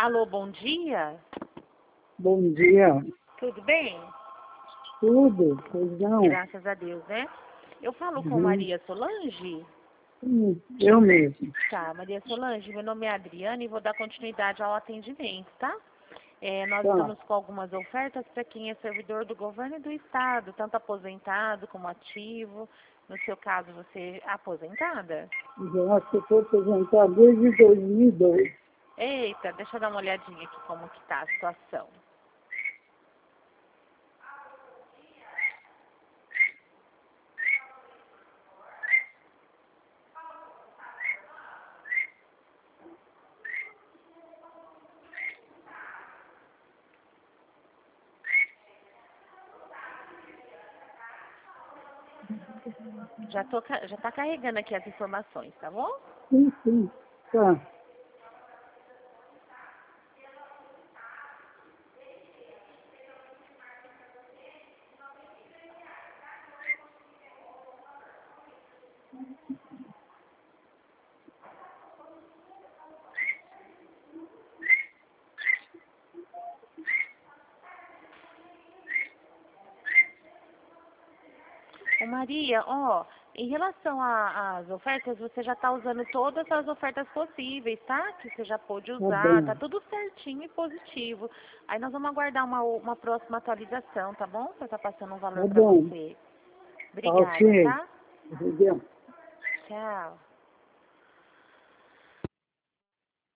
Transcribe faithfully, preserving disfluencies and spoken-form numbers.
Alô, bom dia. Bom dia. Tudo bem? Tudo? Pois não? Graças a Deus, né? Eu falo com Uhum. Maria Solange? Hum, eu mesmo. Tá, Maria Solange, meu nome é Adriana e vou dar continuidade ao atendimento, tá? É, nós Tá. estamos com algumas ofertas para quem é servidor do governo e do estado, tanto aposentado como ativo. No seu caso, você é aposentada? Eu acho que estou aposentado desde dois mil e dois. Eita, deixa eu dar uma olhadinha aqui como que tá a situação. Já, tô, ca- já tá carregando aqui as informações, tá bom? Sim, sim. Tá. Ô Maria, ó, em relação a- às ofertas, você já está usando todas as ofertas possíveis, tá? Que você já pôde Tá usar, tá bem. tudo certinho e positivo. Aí nós vamos aguardar uma, uma próxima atualização, tá bom? Você tá passando um valor Tá para bom. você. Tá Obrigada, ok. tá? Obrigado. Tchau.